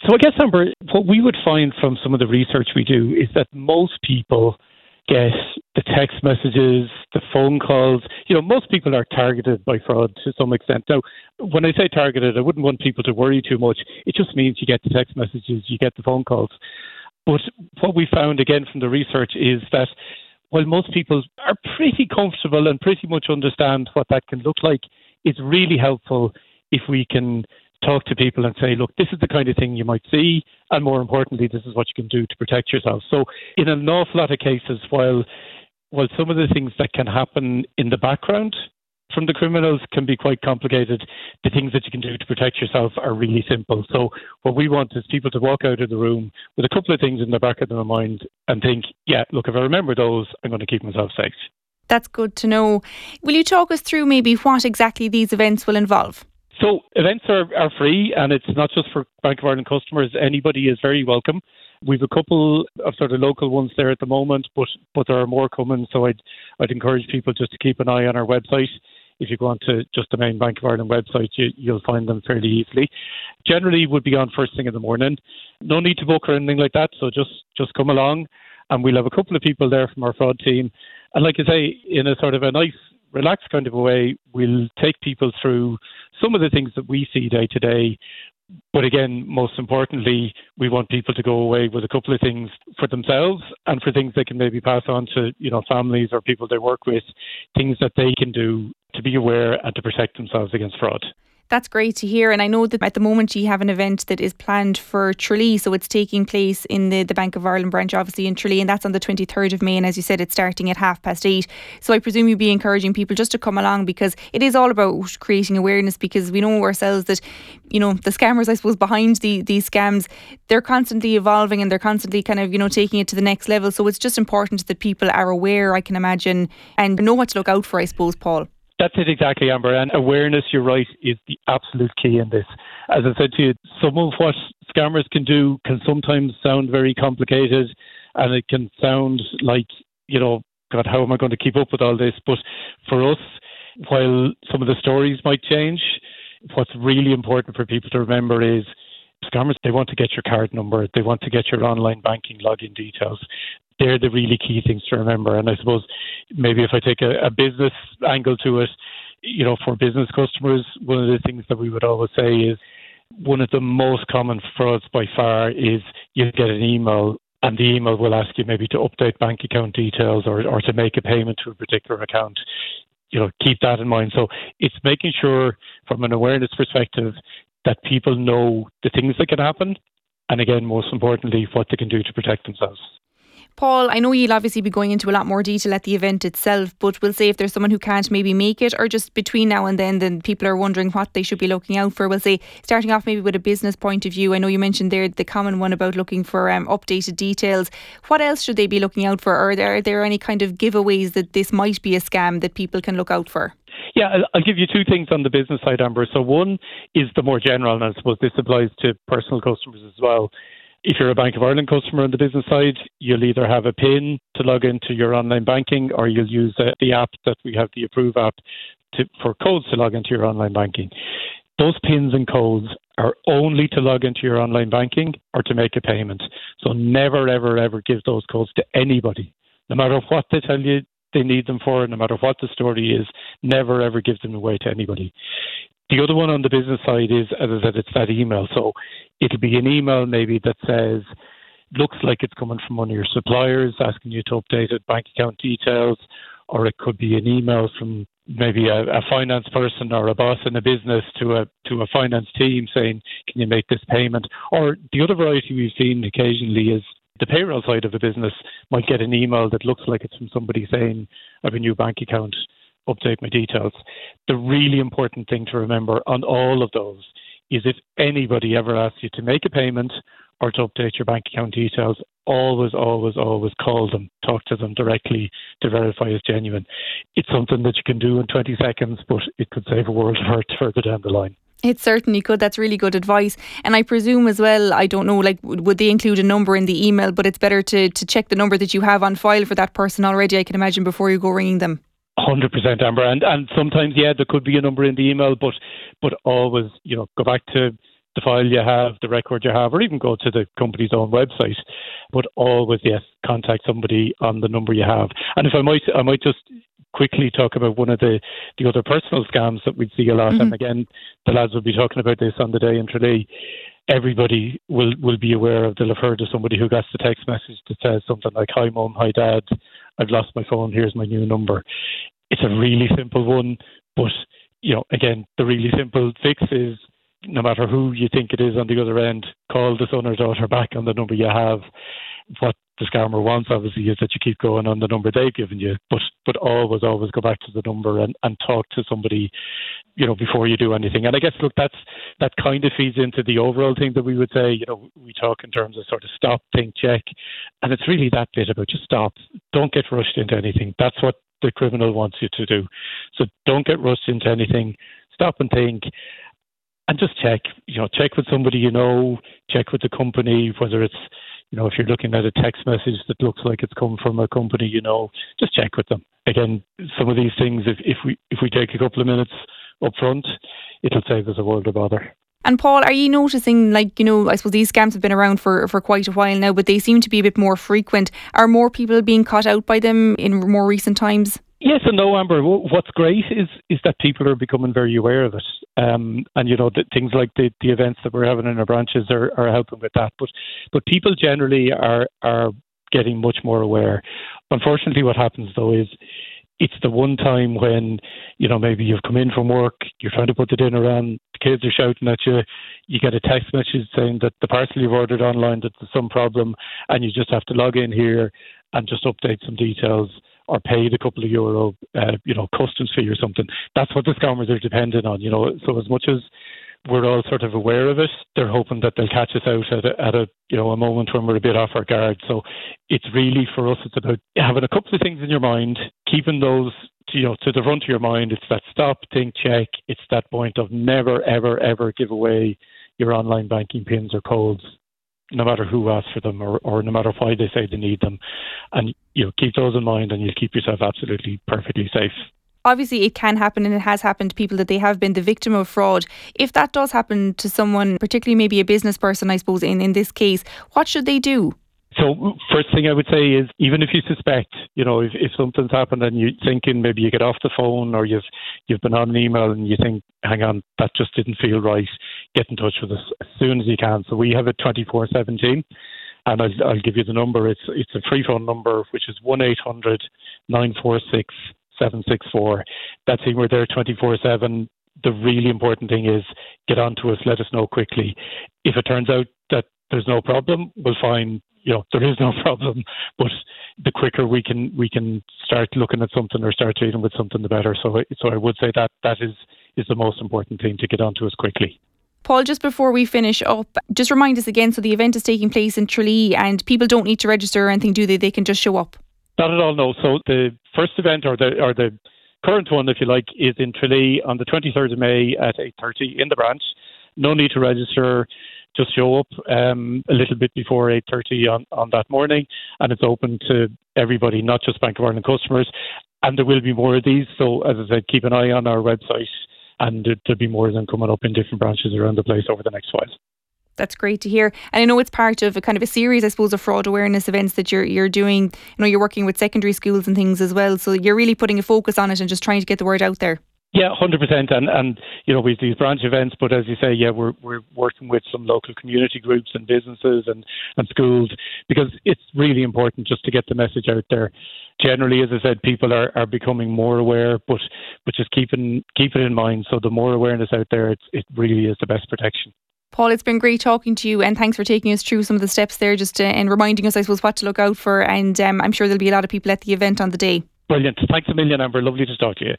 So I guess, Amber, what we would find from some of the research we do is that most people get the text messages, the phone calls. Most people are targeted by fraud to some extent. Now, when I say targeted, I wouldn't want people to worry too much. It just means you get the text messages, you get the phone calls. But what we found, again, from the research is that while most people are pretty comfortable and pretty much understand what that can look like, it's really helpful if we can talk to people and say, look, this is the kind of thing you might see, and more importantly, this is what you can do to protect yourself. So in an awful lot of cases, while some of the things that can happen in the background from the criminals can be quite complicated, the things that you can do to protect yourself are really simple. So what we want is people to walk out of the room with a couple of things in the back of their mind and think, yeah, look, if I remember those, I'm going to keep myself safe. That's good to know. Will you talk us through maybe what exactly these events will involve? So events are free, and it's not just for Bank of Ireland customers. Anybody is very welcome. We've a couple of sort of local ones there at the moment, but there are more coming. So I'd encourage people just to keep an eye on our website. If you go onto just the main Bank of Ireland website, you'll find them fairly easily. Generally, would be on first thing in the morning. No need to book or anything like that. So just come along, and we'll have a couple of people there from our fraud team. And like I say, in a sort of a nice, relaxed kind of a way, we'll take people through some of the things that we see day to day. But again, most importantly, we want people to go away with a couple of things for themselves and for things they can maybe pass on to, families or people they work with, things that they can do to be aware and to protect themselves against fraud. That's great to hear. And I know that at the moment you have an event that is planned for Tralee. So it's taking place in the Bank of Ireland branch, obviously in Tralee. And that's on the 23rd of May. And as you said, it's starting at 8:30. So I presume you'll be encouraging people just to come along, because it is all about creating awareness, because we know ourselves that, the scammers, I suppose, behind these scams, they're constantly evolving and they're constantly kind of, taking it to the next level. So it's just important that people are aware, I can imagine, and know what to look out for, I suppose, Paul. That's it exactly, Amber. And awareness, you're right, is the absolute key in this. As I said to you, some of what scammers can do can sometimes sound very complicated, and it can sound like, God, how am I going to keep up with all this? But for us, while some of the stories might change, what's really important for people to remember is scammers, they want to get your card number, they want to get your online banking login details. They're the really key things to remember. And I suppose maybe if I take a business angle to it, for business customers, one of the things that we would always say is one of the most common frauds by far is you get an email, and the email will ask you maybe to update bank account details or to make a payment to a particular account. Keep that in mind. So it's making sure from an awareness perspective that people know the things that can happen, and again, most importantly, what they can do to protect themselves. Paul, I know you'll obviously be going into a lot more detail at the event itself, but we'll say if there's someone who can't maybe make it, or just between now and then people are wondering what they should be looking out for. We'll say, starting off maybe with a business point of view, I know you mentioned there the common one about looking for updated details. What else should they be looking out for? Are there any kind of giveaways that this might be a scam that people can look out for? Yeah, I'll give you two things on the business side, Amber. So one is the more general, and I suppose this applies to personal customers as well. If you're a Bank of Ireland customer on the business side, you'll either have a PIN to log into your online banking, or you'll use the app that we have, the Approve app, for codes to log into your online banking. Those PINs and codes are only to log into your online banking or to make a payment. So never, ever, ever give those codes to anybody. No matter what they tell you they need them for, no matter what the story is, never, ever give them away to anybody. The other one on the business side is, as I said, it's that email. So it'll be an email maybe that says, looks like it's coming from one of your suppliers asking you to update bank account details, or it could be an email from maybe a finance person or a boss in a business to a finance team saying, can you make this payment? Or the other variety we've seen occasionally is the payroll side of a business might get an email that looks like it's from somebody saying, I have a new bank account, update my details. The really important thing to remember on all of those is if anybody ever asks you to make a payment or to update your bank account details, always, always, always call them, talk to them directly to verify it's genuine. It's something that you can do in 20 seconds, but it could save a world of hurt further down the line. It certainly could. That's really good advice. And I presume as well, I don't know, would they include a number in the email, but it's better to check the number that you have on file for that person already, I can imagine, before you go ringing them. 100%, Amber. And sometimes, there could be a number in the email, but always, go back to the file you have, the record you have, or even go to the company's own website. But always, yes, contact somebody on the number you have. And if I might just quickly talk about one of the other personal scams that we see a lot. And again, the lads will be talking about this on the day in Tralee. Everybody will be aware of, they'll have heard of somebody who gets the text message that says something like, "Hi mum, hi dad, I've lost my phone, here's my new number." It's a really simple one, but again, the really simple fix is, no matter who you think it is on the other end, call the son or daughter back on the number you have. What the scammer wants, obviously, is that you keep going on the number they've given you, but always go back to the number and talk to somebody, before you do anything. And I guess, look, that kind of feeds into the overall thing that we would say. We talk in terms of sort of stop, think, check, and it's really that bit about just stop. Don't get rushed into anything. That's what the criminal wants you to do. So don't get rushed into anything. Stop and think. And just check, check with somebody check with the company, whether it's, if you're looking at a text message that looks like it's come from a company, just check with them. Again, some of these things, if we take a couple of minutes up front, it'll save us a world of bother. And Paul, are you noticing, I suppose these scams have been around for quite a while now, but they seem to be a bit more frequent. Are more people being caught out by them in more recent times? Yes and no, Amber. What's great is that people are becoming very aware of it. And, things like the events that we're having in our branches are helping with that. But people generally are getting much more aware. Unfortunately, what happens, though, is it's the one time when, maybe you've come in from work, you're trying to put the dinner on, the kids are shouting at you, you get a text message saying that the parcel you've ordered online, that there's some problem, and you just have to log in here and just update some details or pay the couple of euro, customs fee or something. That's what the scammers are dependent on, So as much as we're all sort of aware of it, they're hoping that they'll catch us out at a moment when we're a bit off our guard. So it's really, for us, it's about having a couple of things in your mind, keeping those to the front of your mind. It's that stop, think, check. It's that point of never, ever, ever give away your online banking pins or codes, no matter who asks for them or no matter why they say they need them. And keep those in mind, and you'll keep yourself absolutely perfectly safe. Obviously, it can happen, and it has happened to people that they have been the victim of fraud. If that does happen to someone, particularly maybe a business person, I suppose, in this case, what should they do? So first thing I would say is, even if you suspect, if something's happened and you're thinking maybe you get off the phone or you've been on an email and you think, hang on, that just didn't feel right, get in touch with us as soon as you can. So we have a 24/7 team, and I'll give you the number. It's a free phone number, which is 1-800-946-764. That team, we're there 24/7. The really important thing is get on to us, let us know quickly. If it turns out that there's no problem, we'll find there is no problem, but the quicker we can start looking at something or start dealing with something, the better. So I would say that is the most important thing, to get onto us quickly. Paul, just before we finish up, just remind us again, so the event is taking place in Tralee and people don't need to register or anything, do they? They can just show up? Not at all, no. So the first event, or the current one, if you like, is in Tralee on the 23rd of May at 8:30 in the branch. No need to register. Just show up a little bit before 8:30 on that morning, and it's open to everybody, not just Bank of Ireland customers. And there will be more of these. So, as I said, keep an eye on our website, and there'll be more of them coming up in different branches around the place over the next while. That's great to hear. And I know it's part of a kind of a series, I suppose, of fraud awareness events that you're doing. You're working with secondary schools and things as well. So you're really putting a focus on it and just trying to get the word out there. Yeah, 100%. And we do these branch events, but as you say, we're working with some local community groups and businesses and schools, because it's really important just to get the message out there. Generally, as I said, people are becoming more aware, but just keep it in mind. So the more awareness out there, it really is the best protection. Paul, it's been great talking to you, and thanks for taking us through some of the steps there, just and reminding us, I suppose, what to look out for. And I'm sure there'll be a lot of people at the event on the day. Brilliant. Thanks a million, Amber. Lovely to talk to you.